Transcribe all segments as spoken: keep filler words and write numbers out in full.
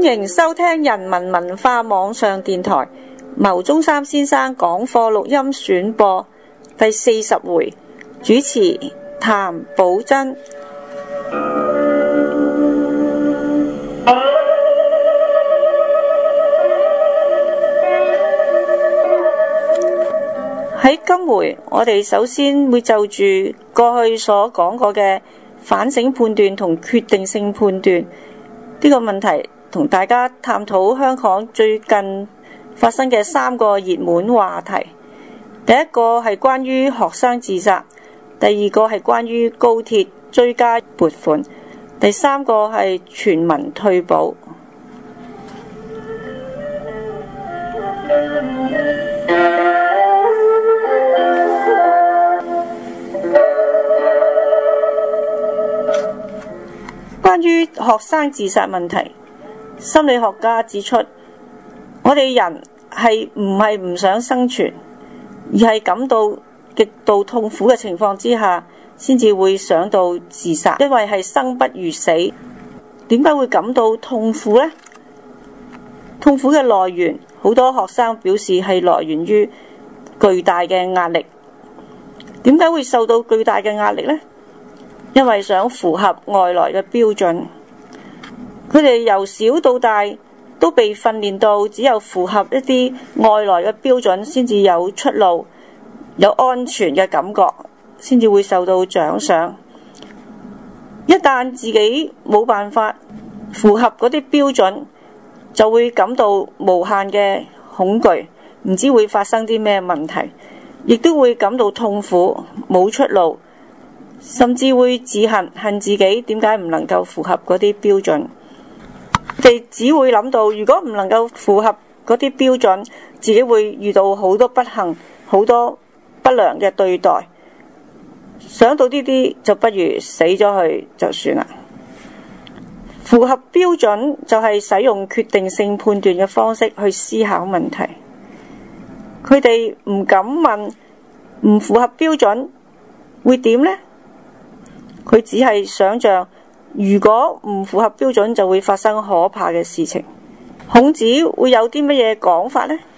迎收聽人民文化網上電台牟宗三先生講課錄音選播第四十回，主持譚寶珍。喺今回，我哋首先會就住過去所講過嘅反省判斷同決定性判斷呢個問題，同大家探討香港最近發生嘅三個熱門話題。第一個係關於學生自殺，第二個係關於高鐵追加撥款，第三個係全民退保。關於學生自殺問題，心理學家指出，我哋人係唔係唔想生存，而係感到極度痛苦嘅情況之下，先至會想到自殺，因為係生不如死。點解會感到痛苦呢？痛苦嘅來源，好多學生表示係來源於巨大嘅壓力。點解會受到巨大嘅壓力呢？因為想符合外來嘅標準，佢哋由小到大都被訓練到只有符合一啲外來嘅標準先至有出路，有安全嘅感覺，先至會受到獎賞。一旦自己冇辦法符合嗰啲標準，就會感到無限嘅恐懼，唔知會發生啲咩問題，亦都會感到痛苦，冇出路。甚至會自恨，恨自己點解唔能夠符合嗰啲標準。佢哋只會諗到，如果唔能夠符合嗰啲標準，自己會遇到好多不幸，好多不良嘅對待。想到呢啲，就不如死咗去就算啦。符合標準就係使用決定性判斷嘅方式去思考問題。佢哋唔敢問唔符合標準會點呢？佢只係想像，如果唔符合標準就會發生可怕嘅事情。孔子會有啲乜嘢講法呢？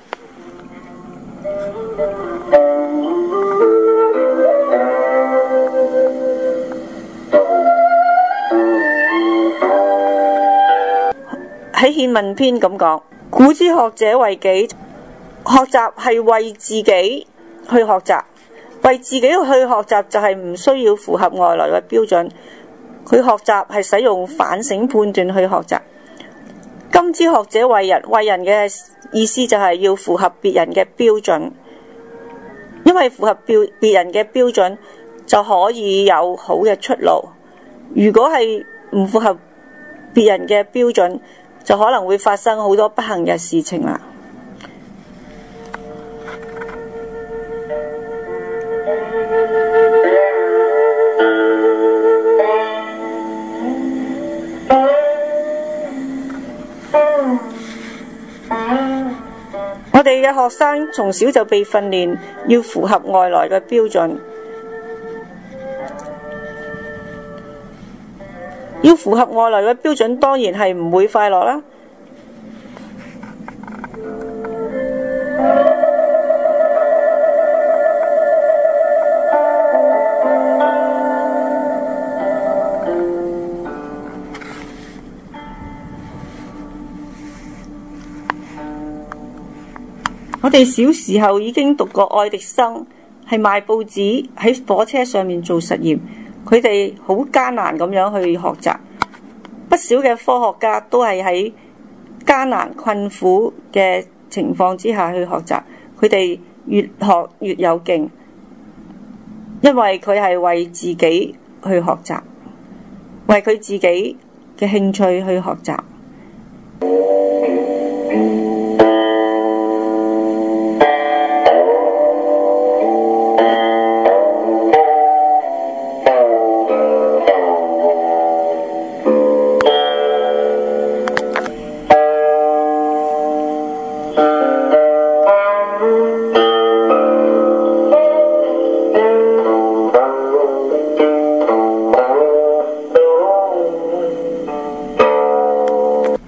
喺憲問篇咁講，古之學者為己，學習係為自己去學習。為自己去學習就係唔需要符合外來嘅標準，佢學習係使用反省判斷去學習。今之學者為人，為人嘅意思就係要符合別人嘅標準，因為符合標別人嘅標準就可以有好嘅出路。如果係唔符合別人嘅標準，就可能會發生好多不幸嘅事情啦。我哋嘅學生從小就被訓練要符合外來嘅標準，要符合外來嘅標準，當然係唔會快樂啦。我哋小時候已經讀過愛迪生，係賣報紙喺火車上面做實驗，佢哋好艱難咁樣去學習。不少嘅科學家都係喺艱難困苦嘅情況之下去學習，佢哋越學越有勁，因為佢係為自己去學習，為佢自己嘅興趣去學習。第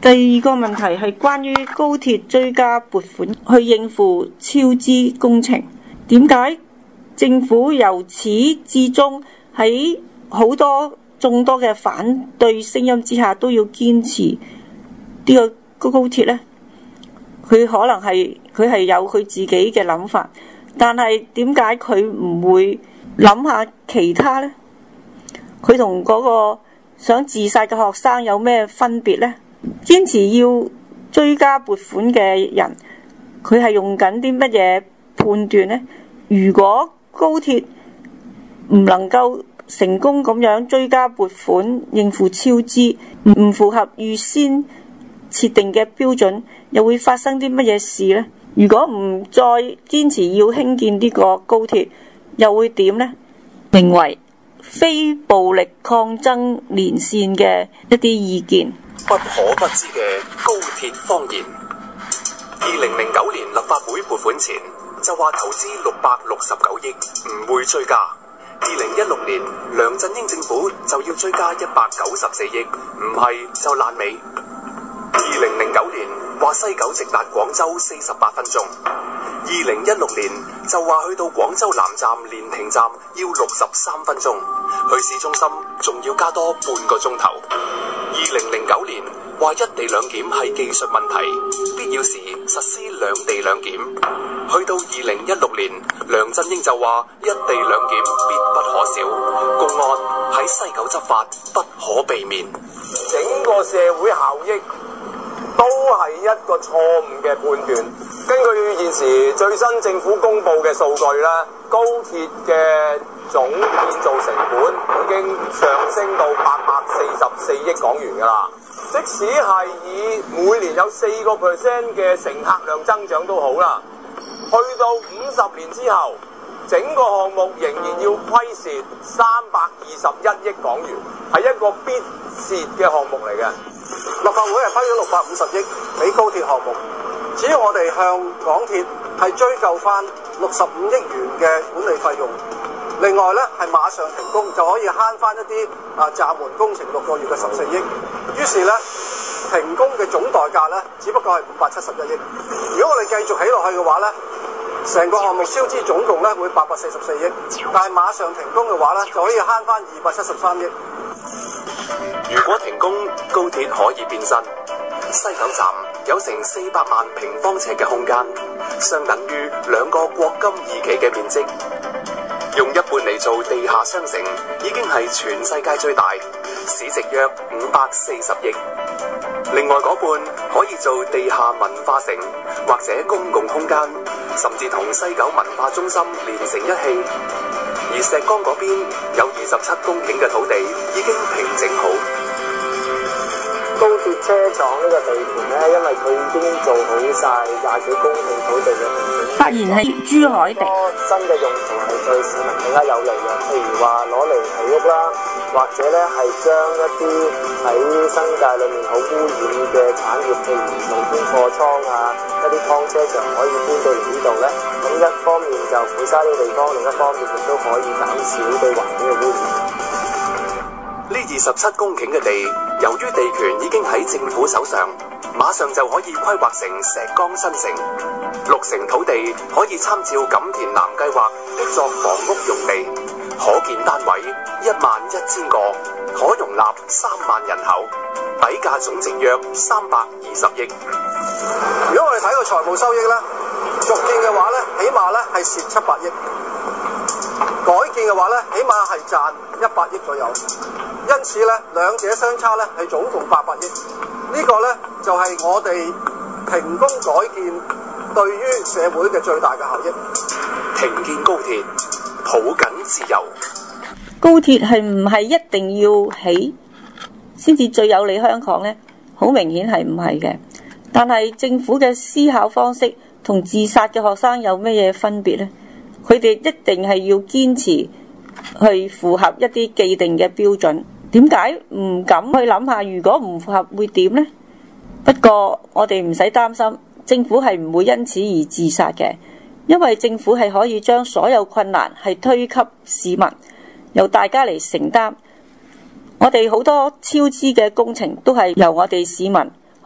二個問題係關於高鐵追加撥款去應付超支工程，點解政府由始至終喺好多眾多嘅反對聲音之下都要堅持呢個高鐵呢？佢可能係佢係有佢自己嘅諗法，但係點解佢唔會諗下其他呢？佢同嗰個想自殺嘅學生有咩分別呢？堅持要追加撥款嘅人，佢係用緊啲乜嘢判斷呢？如果高鐵唔能夠成功咁樣追加撥款應付超支，唔符合預先設定嘅標準，又會發生啲乜嘢事呢？如果唔再堅持要興建呢個高鐵，又會點呢？名為非暴力抗爭連線嘅一啲意見。 不可不知嘅高鐵謊言。二零零九年立法會撥款前就話投資六百六十九億唔會追加，二零一六年梁振英政府就要追加一百九十四億，唔係就爛尾。二零零九年話西九直達廣州四十八分鐘，二零一六年就話去到廣州南站連停站要六十三分鐘，去市中心仲要加多半個鐘頭。二零零九年話一地兩檢係技術問題，必要時實施兩地兩檢。去到二零一六年，梁振英就話一地兩檢必不可少，公安喺西九執法不可避免。 整個社會效益都係一個錯誤嘅判斷。根據現時最新政府公布嘅數據咧，高鐵嘅總建造成本已經上升到八百四十四億港元㗎啦。即使係以每年有四個 percent 嘅乘客量增長都好啦，去到五十年之後，整個項目仍然要虧蝕三百二十一億港元，係一個必蝕嘅項目嚟嘅。 立法會係批咗六百五十億俾高鐵項目，只要我哋向港鐵係追究翻六十五億元嘅管理費用，另外咧係馬上停工就可以慳翻一啲啊暫緩工程六個月嘅十四億，於是咧停工嘅總代價咧只不過係五百七十一億。如果我哋繼續起落去嘅話咧，成個項目超支總共咧會八百四十四億，但係馬上停工嘅話咧就可以慳翻二百七十三億。 如果停工，高鐵可以變身。西九站有成四百萬平方尺嘅空間，相等於兩個國金二期嘅面積。用一半嚟做地下商城，已經係全世界最大，市值約五百四十億。另外嗰半可以做地下文化城，或者公共空間，甚至同西九文化中心連成一氣。而石崗嗰邊有二十七公頃嘅土地已經平整好。 高鐵車廠呢個地盤呢，因為佢已經做好晒廿幾公頃土地嘅平整。 發言係珠海地。 新嘅用途係對市民更加有利嘅，譬如話攞嚟起屋啦，或者咧係將一啲喺新界裏面好污染嘅產業，譬如露天貨倉啊，一啲劏車場可以搬到嚟呢度咧。咁一方面就抹沙呢個地方，另一方面亦都可以減少對環境嘅污染。 呢二十七公頃嘅地，由於地權已經喺政府手上，馬上就可以規劃成石崗新城。六成土地可以參照錦田南計劃的作房屋用地，可建單位一萬一千個，可容納三萬人口，底價總值約三百二十億。 如果我哋睇個財務收益咧，續建嘅話咧，起碼咧係蝕七百億；改建嘅話咧，起碼係賺一百億左右。因此咧，兩者相差咧係總共八百億。呢個咧就係我哋停工改建對於社會嘅最大嘅效益。 停建高鐵，抱緊自由。 高鐵係唔係一定要起先至最有利香港呢？好明顯係唔係嘅。但係政府嘅思考方式同自殺嘅學生有咩嘢分別呢？佢哋一定係要堅持去符合一啲既定嘅標準。點解唔敢去諗下，如果唔符合會點呢？不過我哋唔使擔心，政府係唔會因此而自殺嘅，因為政府係可以將所有困難係推給市民，由大家嚟承擔。我哋好多超支嘅工程都係由我哋市民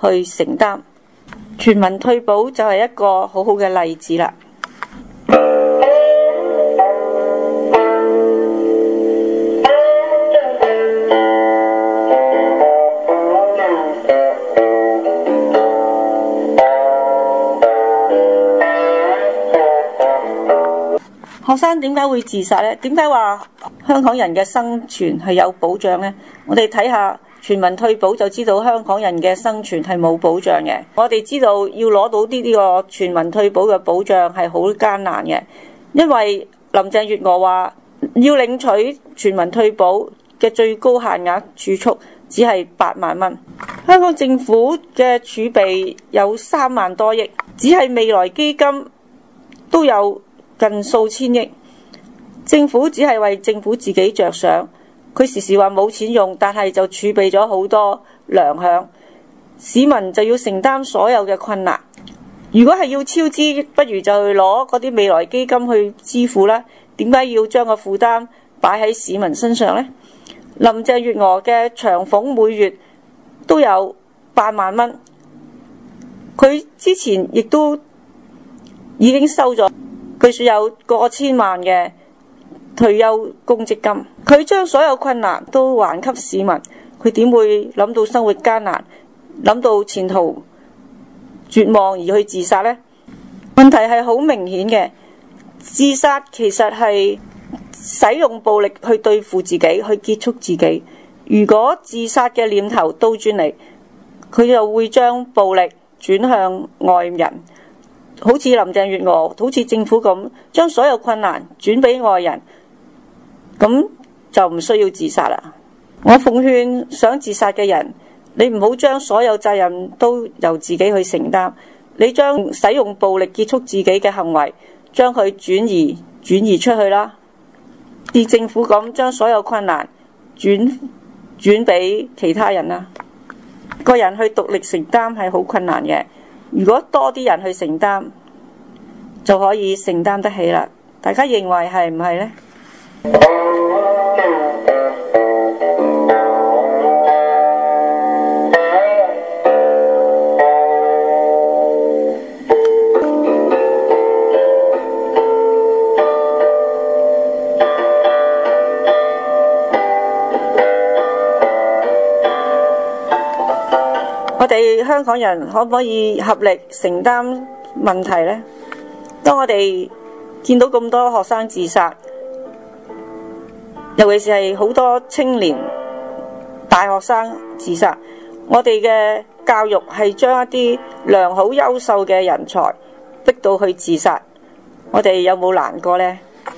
去承擔。全民退保就係一個好好嘅例子啦。學生點解會自殺呢？點解話香港人嘅生存係有保障呢？我哋睇下全民退保就知道香港人嘅生存係冇保障嘅。我哋知道要攞到呢啲個全民退保嘅保障係好艱難嘅，因為林鄭月娥話要領取全民退保嘅最高限額儲蓄只係八萬蚊。香港政府嘅儲備有三萬多億，只係未來基金都有近數千億，政府只係為政府自己着想，佢時時話冇錢用，但係就儲備咗好多糧餉，市民就要承擔所有嘅困難。如果係要超支，不如就去攞嗰啲未來基金去支付啦。點解要將個負擔擺喺市民身上呢？林鄭月娥嘅長俸每月都有八萬蚊，佢之前亦都已經收咗，據說有過千萬嘅退休公積金。佢將所有困難都還給市民，佢點會諗到生活艱難，諗到前途絕望而去自殺呢？問題係好明顯嘅，自殺其實係使用暴力去對付自己，去結束自己。如果自殺嘅念頭倒轉嚟，佢就會將暴力轉向外人，好似林鄭月娥，好似政府咁，將所有困難轉俾外人，咁就唔需要自殺啦。我奉勸想自殺嘅人，你唔好將所有責任都由自己去承擔，你將使用暴力結束自己嘅行為，將佢轉移轉移出去啦。似政府咁將所有困難轉轉俾其他人啦。個人去獨立承擔係好困難嘅，如果多啲人去承擔，就可以承擔得起啦。大家認為係唔係呢？我哋香港人可唔可以合力承擔問題呢？當我哋見到咁多學生自殺，尤其是係好多青年大學生自殺，我哋嘅教育係將一啲良好優秀嘅人才逼到去自殺，我哋有冇難過呢？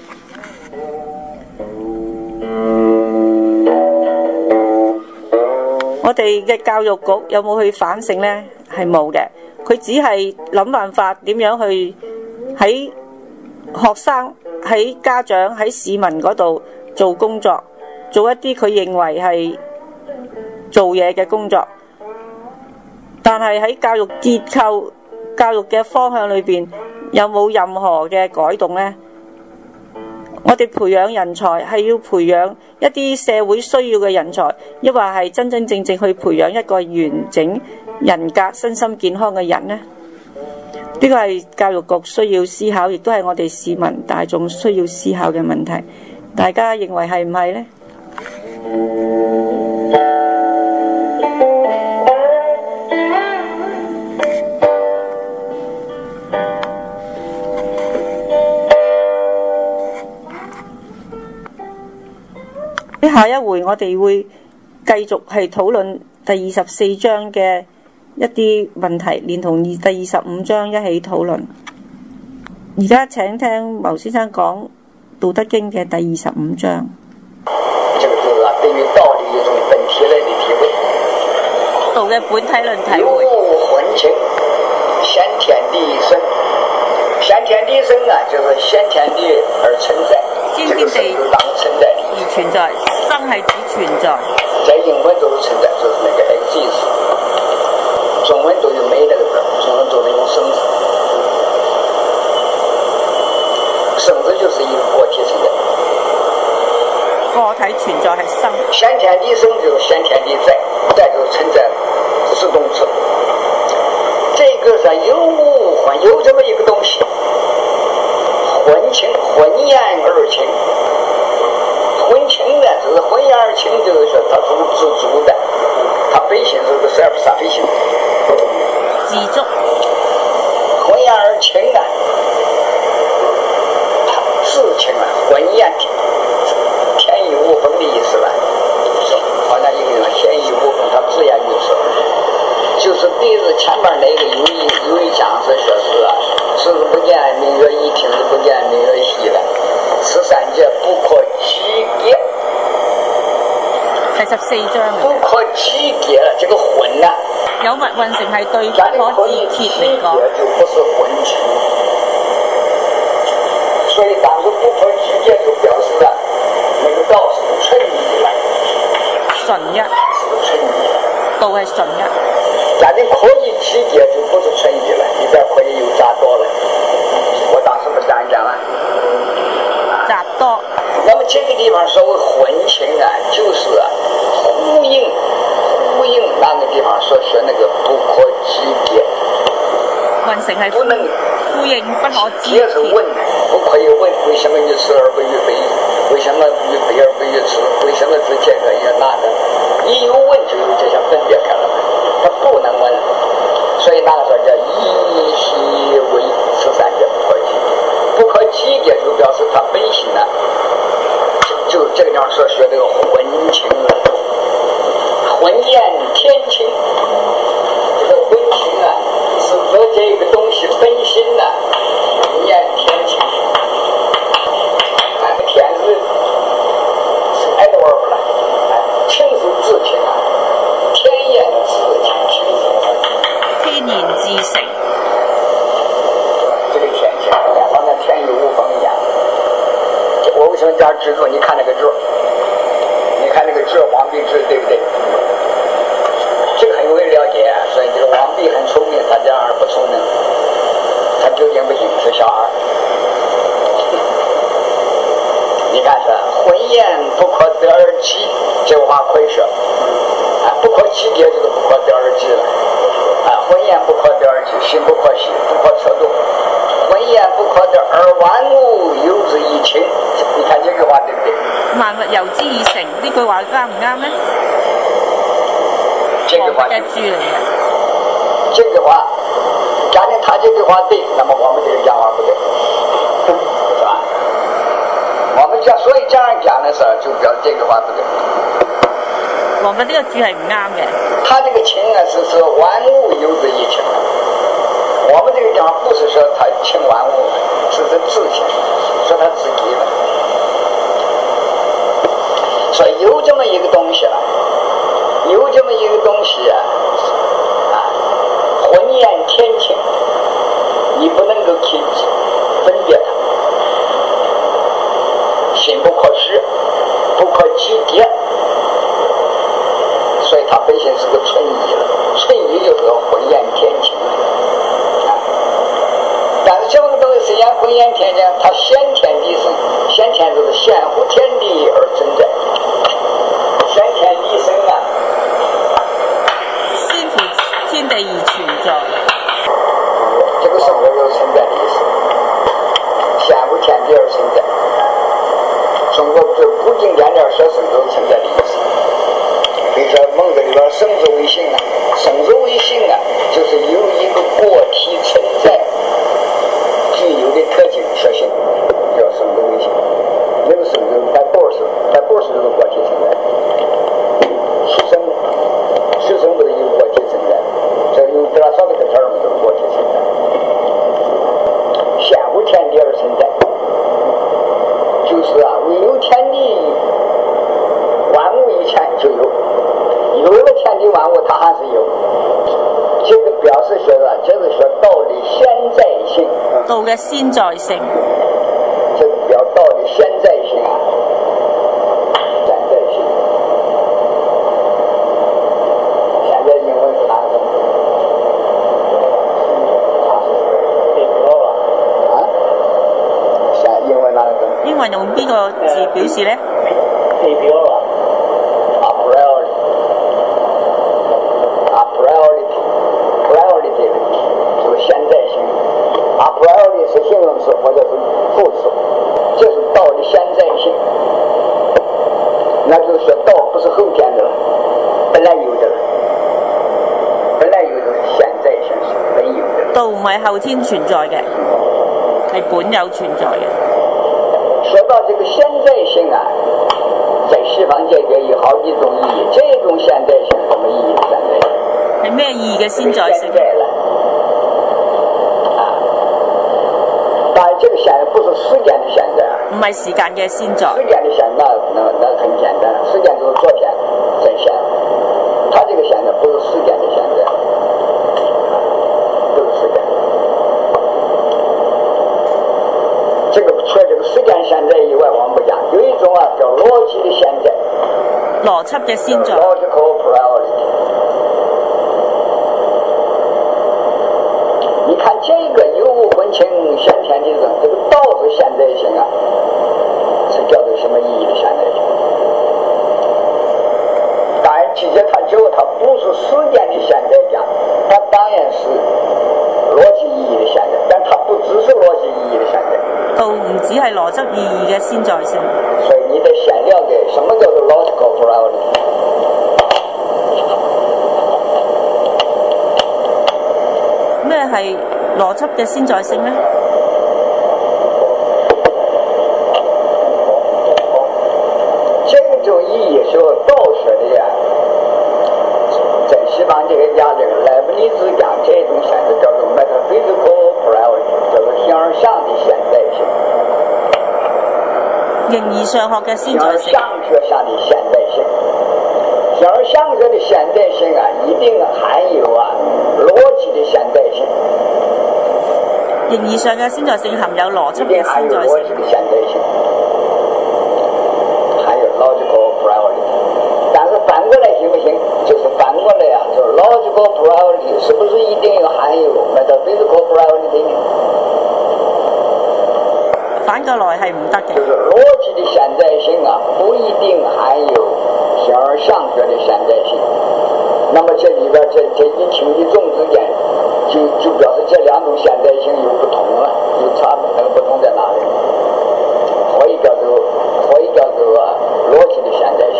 我哋嘅教育局有冇去反省呢？係冇嘅，佢只係諗辦法點樣去喺學生、喺家長、喺市民嗰度做工作，做一啲佢認為係做嘢嘅工作。但係喺教育結構、教育嘅方向裏邊，有冇任何嘅改動呢？我哋培養人才係要培養一啲社會需要嘅人才，抑或係真真正正去培養一個完整人格、身心健康嘅人呢？呢個係教育局需要思考，亦都係我哋市民大眾需要思考嘅問題。大家認為係唔係呢？下一回我哋會繼續係討論第二十四章嘅一啲問題，連同第二十五章一起討論。而家請聽牟先生講《道德經》嘅第二十五章。 這個就是啊，對於道理一種本體論的體會。 道嘅本體論體會。 物混清，先天地生。先天地生啊，就是先天地而存在。 先天地而存在，生係指存在。 在英文都是存在，就是那個 exist。中文都有沒那個字，中文都能用生字。生字就是一個個體存在。 個體存在係生。 先天地生就是先天地在，在就是存在，是是动词。这个是有无混，有这么一个东西，混情，混言而情。混情呢，就是混言而情，就是说它是自主的，它本性是个 self-sufficient。 自足。 混言而情啊，自情啊，混言天衣无缝的意思了，好像一个人天衣无缝，他自言于此。就是对着前面那个有一有一讲是说是啊，视之不见明月一，听之不见明月稀了，此三者不可曲解。 第十四章不可曲解了，這個混啊， 有物混成係對不可自揭嚟講， 就不是混情。所以當時不可曲解就表示啊，那個道是純一了， 純一， 是純一， 道係純一。 假定可以曲解就不是純一了，里邊可以有雜多了。我當時不講一講了。 雜多。 那麼這個地方所謂混情啊，就是啊呼應呼應那個地方所說那個不可曲解。 混成係不能呼應不可知也是問，不可以問為什麼於此而不於非，為什麼於非而不於此，為什麼是這個也那個，一有問就有這些分別開了，他不能問，所以那個說叫一息為此三者不可曲解，不可曲解就表示他本性呢，就就這個地方所說這個混情了，混言天情，這個混情啊是指這個東西本身呢，混言天情，那個天是是 adverb 了，情是自情啊，天言自情，情是天然自成。 這個天情好像天衣無縫一樣。我為什麼叫制作？你看那個字，你看那個字，王弼字，對不對？這個很容易了解，所以這個王弼很聰明，他這樣不聰明，他究竟不行，是小孩。你看是混言不可得而起，這個話可以說，啊，不可曲解就是不可得而起了，啊，混言不可得而起，心不可息，不可測度。混言不可得而萬物有之以情，你看這句話對不對？ 萬物由之以成，呢句話啱唔啱呢？ 這句話嘅注嚟嘅。 這句話，假定他這句話對，那麼我們這個講話不對，是吧？我們講，所以這樣講的時候，就表示這句話不對。 王弼呢個注係唔啱嘅。 他這個情啊，是說萬物有之以情。我們這個地方不是說他情萬物，是指自情，說他自己的。所以有這麼一個東西了，有這麼一個東西啊，啊，混言天情，你不能夠去分別它，心不可視，不可曲解，所以它本身是個純一了，純一就是個混言天情。但是這個東西雖然混言天情，它先天地生，先天就是現乎天地而存在，先天地生啊， 先乎天地而存在。 這個生活有存在的意思，先乎天地而存在。中國最古經典裡說生有存在的意思，比如說孟子裡邊生之為性啊，生之為性啊，就是有一個個體存在。具有的特性特性叫生之為性，那個生就是帶 force， 帶 force 就是個體存在。是生，是生不是有個體存在，這有多少個term就是個體存在。先乎天地而存在，就是啊，未有天地萬物以前就有，有了天地萬物它還是有。這個表示說啊，這個說道的現在性， 道嘅先在性， 這個表道的現在性啊，現在性。現在英文是哪個字？啊？現英文哪個字？ 英文用邊個字表示呢？ 地表啊 ，a priori，a priori。 次或者是复次，这是道的现在性。那就是说道不是后天的了，本来有的了，本来有的是現在性是本有的。 道唔係後天存在嘅，係本有存在嘅。 說到這個現在性啊，在西方界也有好幾種意義。這種現在性什麼意義？現在性係咩意義嘅先在性？ 當然，這個現在不是時間的現在啊， 唔係時間嘅先在。 時間的現在那那很簡單，時間就是昨天在現，它這個現在不是時間的現在，不是時間。這個除了這個時間現在以外，我們不講，有一種啊叫邏輯的現在。 邏輯嘅先在。 Logical priority。你看這個有無混清先天的人，這個道是現在性啊，是叫做什麼意義的現在性？當然，記住它之後，它不是時間的現在講，它當然是邏輯意義的現在，但它不只是邏輯意義的現在。 道唔只係邏輯意義嘅先在性。 所以你得先了解什麼叫做 logical priority。 咩係邏輯嘅先在性呢？ 這種意義是道說的呀，在西方這個家這個萊布尼茲講這種現在叫做 metaphysical priority，叫做形而上的現在性。 形而上學嘅先在性。 形而上學上的現在性。形而上學的現在性啊，一定含有啊邏輯的現在性。 形而上嘅先在性含有邏輯嘅先在性。 含有logical priority。但是反過來行不行？就是反過來啊，就是 logical priority 是不是一定要含有 metaphysical priority 呢？ 反過來係唔得嘅。 就是邏輯的現在性啊，不一定含有形而上學的現在性。那麼這裡邊這這一輕一重之間，就就表示這兩種現在性有不同了，有差別。那個不同在哪裡？可以叫做可以叫做啊邏輯的現在性。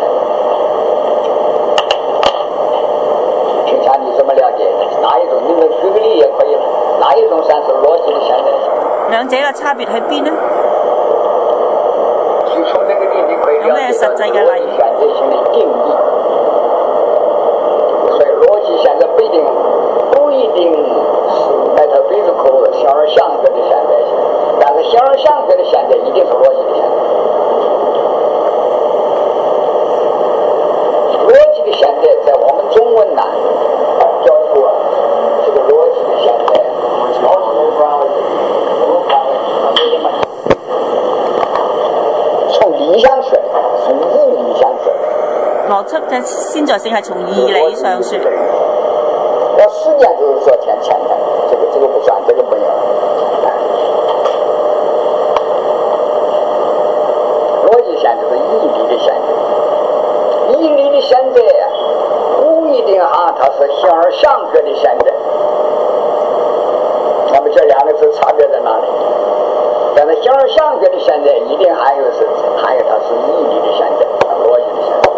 平常你怎麼了解？哪一種？你們舉個例也可以了。哪一種算是邏輯的現在性？ 兩者嘅差別喺邊呢？ 是從這個例你可以了解到邏輯現在性的定義。所以邏輯現在不一定不一定是 metaphysical 形而上學的現在性，但是形而上學的現在一定是邏輯的現在。邏輯的現在在我們中文呢叫做這個邏輯的現在，從理想說，從義理上說。 邏輯嘅先在性係從義理上說。 我時間就是昨天前天，這個這個不算，這個不用。邏輯現在就是義理的現在，義理的現在呀，不一定哈，它是形而上學的現在。那麼這兩個字差別在哪裡？但是形而上學的現在一定還有是還有它是義理的現在，邏輯的現在。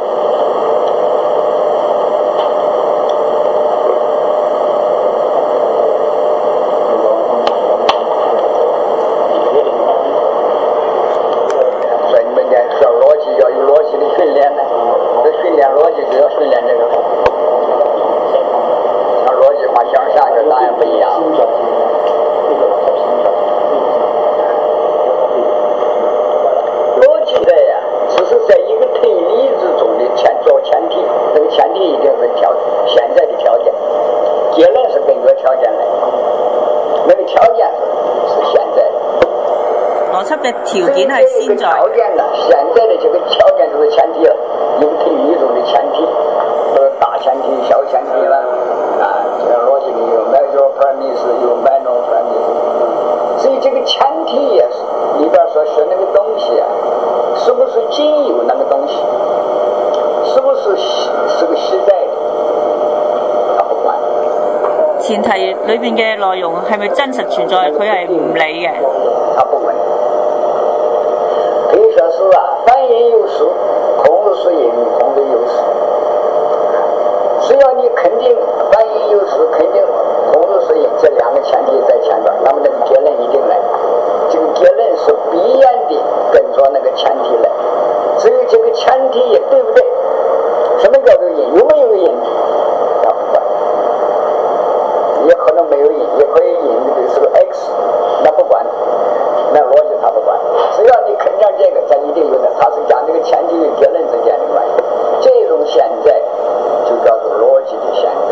條件係先在。 條件呢？現在的這個條件就是前提了，一個推理中的前提，都是大前提、小前提了。啊，這個邏輯裡有 major premise，有 minor premise。所以這個前提也是裡邊所說那個東西啊，是不是僅有那個東西？是不是是個實在的？他不管。 前提裏邊嘅內容係咪真實存在？佢係唔理嘅。 它不稳。可以说是啊，反应有时，空如是因，空如有时。只要你肯定反应有时，肯定空如是因，这两个前提在前边，那么这个结论一定来。这个结论是必然的跟着那个前提来。至于这个前提也对不对，什么叫做因？有没有因？那不管，也可能没有因，也可以因这个是个 x， 那不管，那逻辑他不管。只要你肯定这个，它一定有的。它是讲这个前提与结论之间的关系。这种现在就叫做逻辑的现在。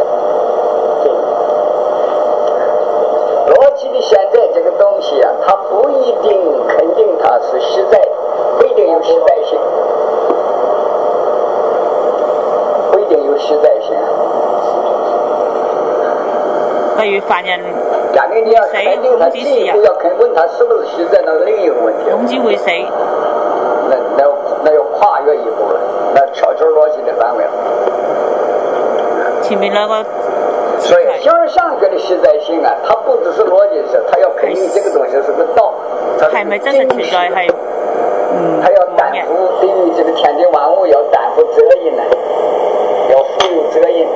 逻辑的现在这个东西啊，它不一定肯定它是实在，不一定有实在性，不一定有实在性。 例如犯人假如你要肯定他，进一步要肯问他是不是实在，那是另一个问题。 孔子會死， 那那那要跨越一步了，那超出逻辑的范围了。 前面兩個。 所以形而上學的實在性啊，它不只是邏輯性，它要肯定這個東西是個道，它是係咪真實存在係？嗯， 它要擔負對於這個天地萬物要擔負責任呢，要負有責任。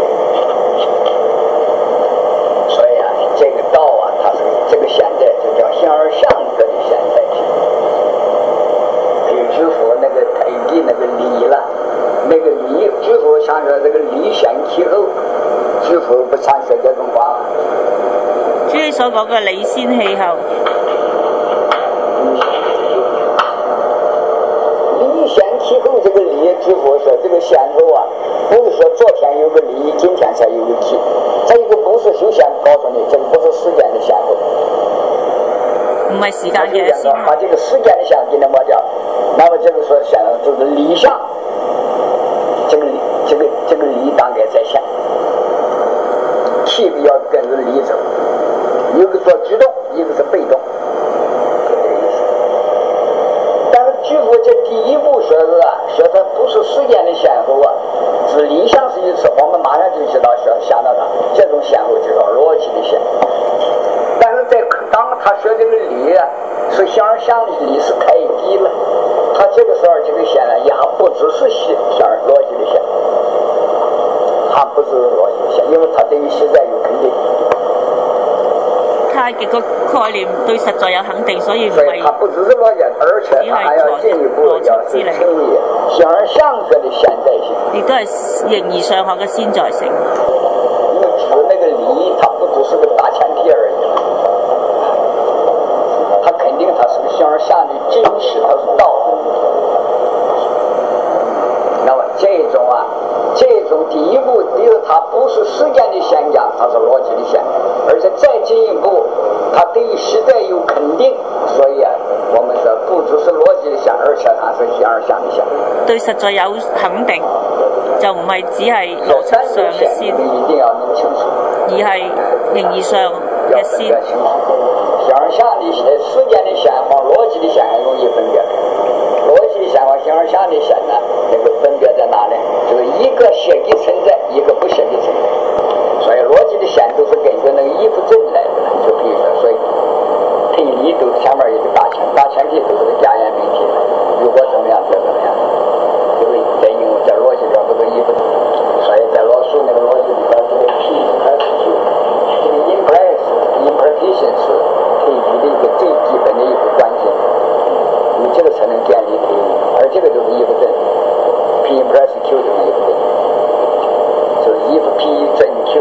所以啊，這個道啊，它是這個現在就叫形而上學的現在性。比如居佛那個太極那個理了，那個理居佛想說這個理先其後。居佛不常說這種話。 主你所講嘅理先氣候， 理先氣候這個理，居佛說這個先後啊，不是說昨天有個理，今天才有個氣，這個不是修仙告訴你，這個不是時間的先後。 唔係時間嘅先後。 把這個時間的先後給它抹掉，那麼這個說先後就是理想，這個理，這個這個理當該在先。氣要跟着理走，一個做主動，一個是被動，就這個意思。但是居佛這第一步說是啊，說它不是時間的先後啊，是理想是一次，我們馬上就知道說想到它，這種先後就叫邏輯的先。但是在當他說這個理啊，是形而上的理是太極了，他這個時候這個先呢，也不只是形而邏輯的先。它不是邏輯性，因為它對於實在有肯定。 太極個概念對實在有肯定，所以唔係。 所以它不只是邏輯，而且它還要進一步要是成為形而上學的現在性。 亦都係形而上學嘅先在性。 因為指那個理，它不只是個大前提而已，它肯定它是個形而上的真實，它是道。那麼這種啊。這種第一步，第一，它不是時間的先講，它是邏輯的先，而且再進一步，它對於實在有肯定，所以啊，我們說不只是邏輯的先，而且它是形而上的先。 對實在有肯定，就唔係只係邏輯上嘅先， 一定要弄清楚， 而係形而上嘅先。 形而上的先，時間的先和邏輯的先很容易分別。邏輯的先和形而上的先呢，那個分別在哪裡？就是一個設計存在，一個不設計存在。所以邏輯的先都是根據那個依附證來的，就比如說，所以推理都前面有個大前，大前提都是個假言命題，如果怎麼樣就怎麼樣。這個在英文在邏輯中這個依附證，所以在羅素那個邏輯裡邊，這個 P 還是 Q，這個 implies implication 是推理的一個最基本的一個關鍵。你這個才能建立推理，而這個就是依附證 ，P implies Q 就是依附證，就是 if P 正 Q，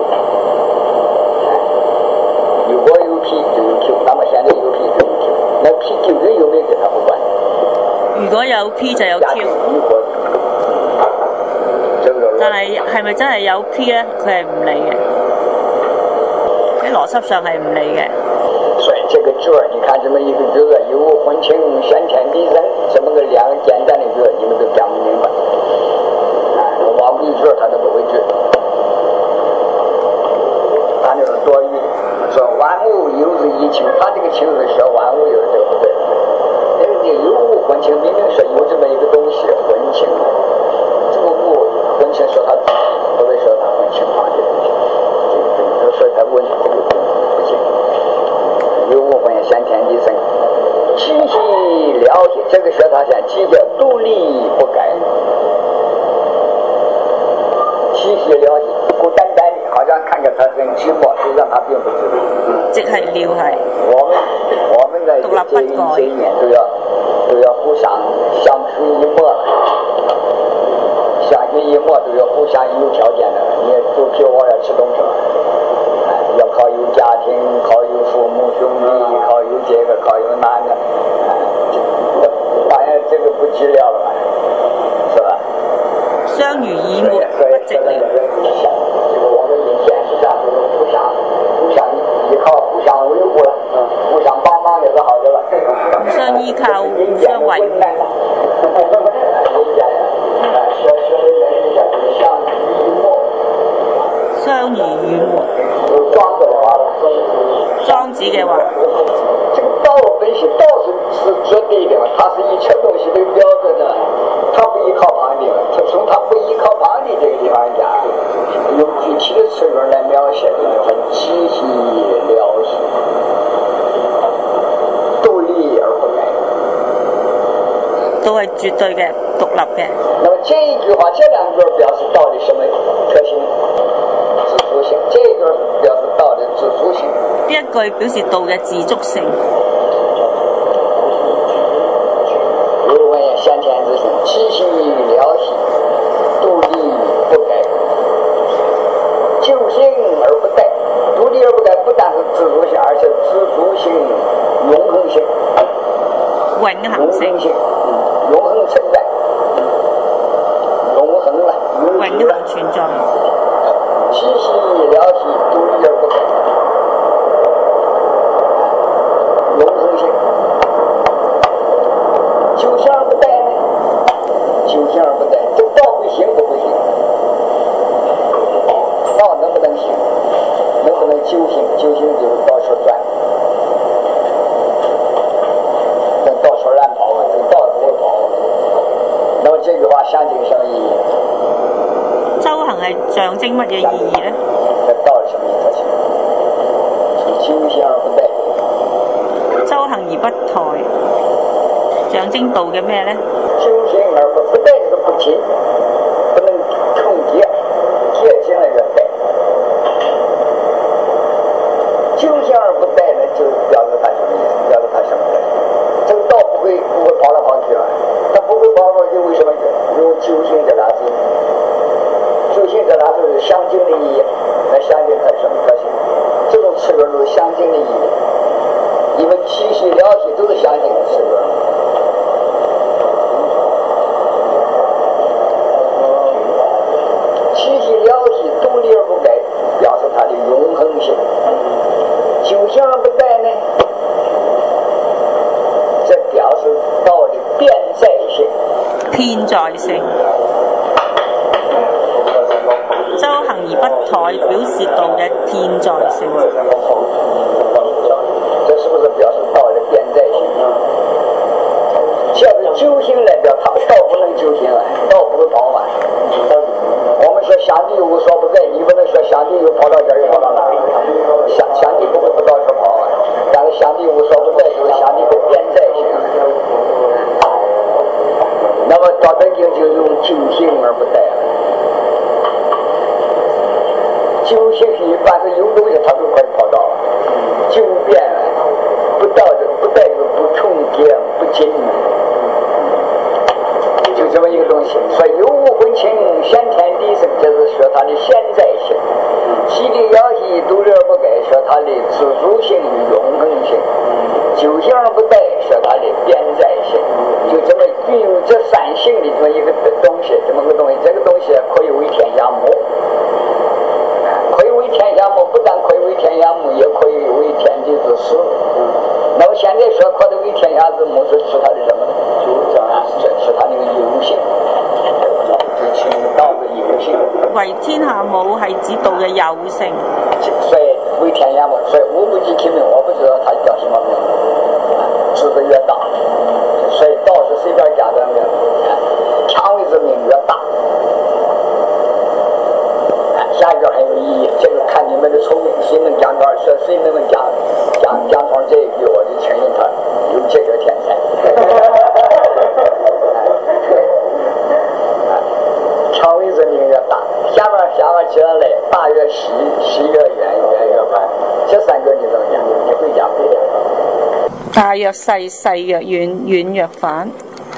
如果有 P 就有 Q， 那麼現在有 P 就有 Q， 那 P 究竟有沒有它不管。 如果有 P 就有 Q， 但係係咪真係有 P 咧？佢係唔理嘅，喺邏輯上係唔理嘅。 所以這個句兒，你看這麼一個句子，有無混清先天地人，這麼個兩個簡單的句兒，你們都講不明白。啊，我們一句兒他都不會句。他那種多餘的，說萬物有之一清，他這個清是說萬物有這個不對。那個你有無混清，明明說有這麼一個東西混清，這個物混清說他自己，不會說他混清他的東西。所以他問這個不行。有無混先天地生， 这个说他现既叫独立不改，其实了解孤单单的，好像看着他很寂寞，实际上他并不知道。 即係了係我們我們在這一這一年都要都要互相相濡以沫了，相濡以沫都要互相有條件的。你都比如我要吃東西，要靠有家庭，靠有父母兄弟，靠有這個，靠有那個，當然這個不治療了，是吧？ 相濡以沫不治療。 我們以前是這樣，互相互相依靠，互相維護了，互相幫忙也是好的了。 互相依靠，互相維護。相濡以沫。 莊子的話， 莊子嘅話， 這個道本身道是是絕對的嘛，它是以吃東西的標準的，它不依靠旁的，它從它不依靠旁的這個地方講，用具體的詞語來描寫的，很清晰了解，獨立而不改， 都係絕對嘅獨立嘅。 那麼這一句話，這兩句表示道的什麼特性？自主性。這一句表示道的自主性。 呢一句表示道嘅自足性。 如文先天之性，其心了息，獨立不改，就性而不殆。獨立而不改，不但是自主性，而且自主性、永恆性。 永恆性。 永恆存在。永恆了。 永恆存在。 其心了息，獨立而不改。永恆性。究竟而不殆呢？究竟而不殆，这道不行不不行？道能不能行？能不能究竟？究竟就是到处转，这到处乱跑啊！这道不会跑。那麼這句話象徵什麼意義？ 周行係象徵乜嘢意義呢？ 這道是什麼特性？是究竟而不殆。 周行而不殆，象徵道嘅咩呢？ 究竟而不不殆就是不進，不能重結，結進了就殆。究竟而不殆呢，就表示它什麼意思？表示它什麼？這個道不會不會跑來跑去啊，它不會跑來跑去，為什麼？用究竟這倆字，究竟這倆字是相近的意義，那相近它什麼特性？這種詞語都是相近的意義，因為其心了息都是相近的詞語。其心了息，獨立而不改，表示它的永恆性。究竟而不殆呢，這表示道的變在性。 偏在性。周行而不殆，表示道嘅偏在性。 這是不是表示道的變在性？現在究竟來表，它道不能究竟啊，道不會跑完。我們說相地無所不在，你不能說相地又跑到這兒又跑到那兒，相相地不會不到處跑啊。但是相地無所不在，就是相地的變在性。那麼道德經就用究竟而不殆。究竟一般是有東西它都快跑到了，究變不到的不殆就不重結不進，就這麼一個東西。所以有無混清，先天地生，就是說它的現在性；其理了息，獨立而不改，說它的自主性與永恆性；究竟而不殆，說它的變在性。就這麼運用這三性的這麼一個東西，這麼個東西，這個東西可以為天下母。可以為天下母，不但可以為天下母，也可以為天地之始。那麼現在說可以為天下之母，是指它的什麼呢？這是它那個有性，就道的有性。 為天下母係指道嘅有性。 所以為天下母，所以無不及其名，我不知道它叫什麼名，字的越大，所以道是隨便加的名，強為之名越大。下一個很有意義，這個看你們的聰明，誰能講到，說誰能講講講出這一句，我就承認他有這個天才。 大若細，細若遠，遠若反。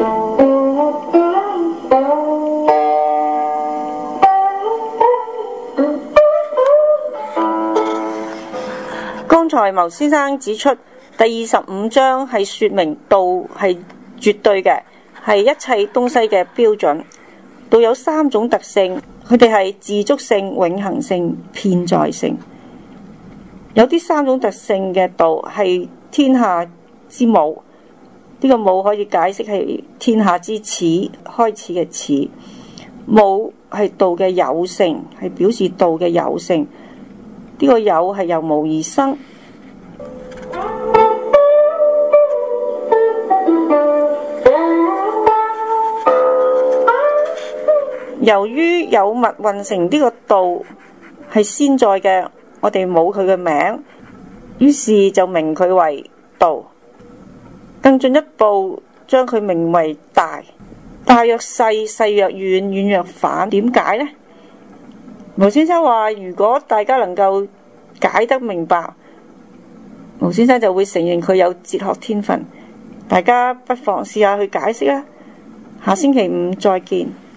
剛才牟先生指出，第二十五章係說明道係絕對嘅，係一切東西嘅標準。道有三種特性，佢哋係自足性、永恆性、遍在性。有啲三種特性嘅道係天下之母，呢、這個母可以解釋係天下之始，開始嘅始。母係道嘅有性，係表示道嘅有性。呢、這個有係由無而生。由於有物運成呢個道係先在嘅，我哋冇佢嘅名，於是就名佢為道。更進一步將佢名為大。大若細，細若遠，遠若反。點解呢？牟先生話，如果大家能夠解得明白，牟先生就會承認佢有哲學天分。大家不妨試下去解釋啦。下星期五再見。